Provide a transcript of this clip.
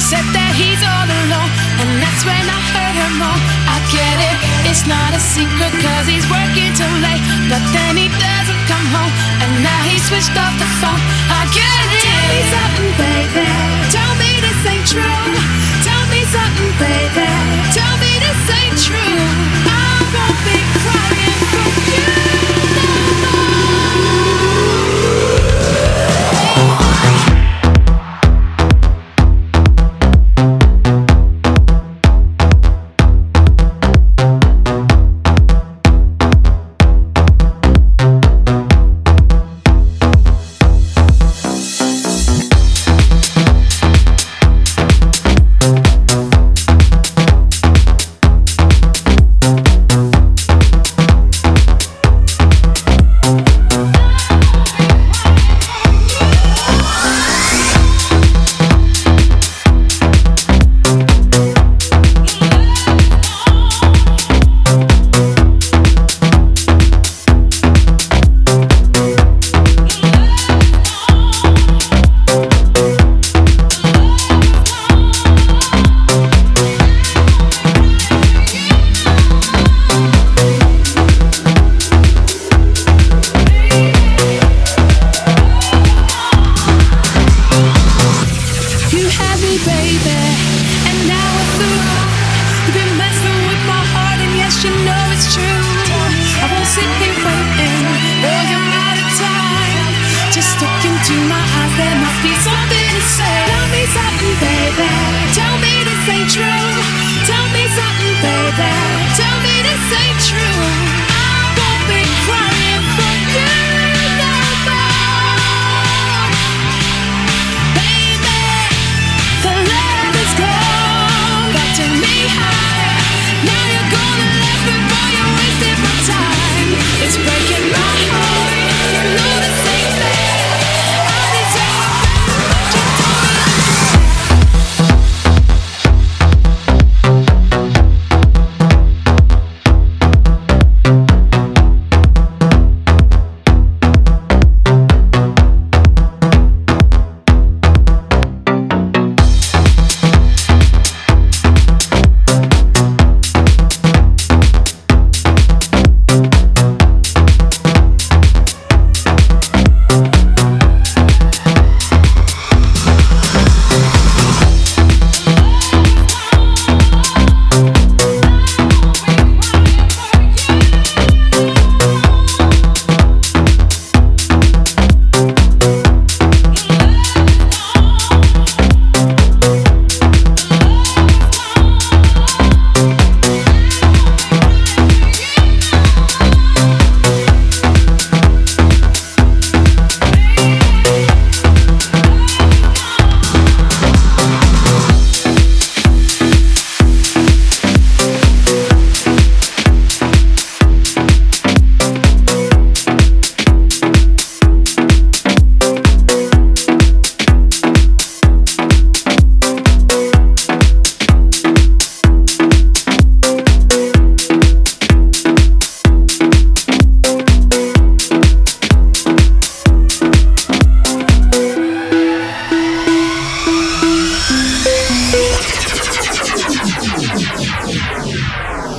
said that he's all alone, and that's when I heard her moan. I get it, it's not a secret, cause he's working too late, but then he doesn't come home, and now he switched off the phone. I get it. Tell me something, baby. Tell me this ain't true. Tell me something, baby. Tell me this ain't true. I won't be crying for you no to my eyes, there must be something to say. Tell me something, baby. Tell me this ain't true. Tell me something, baby.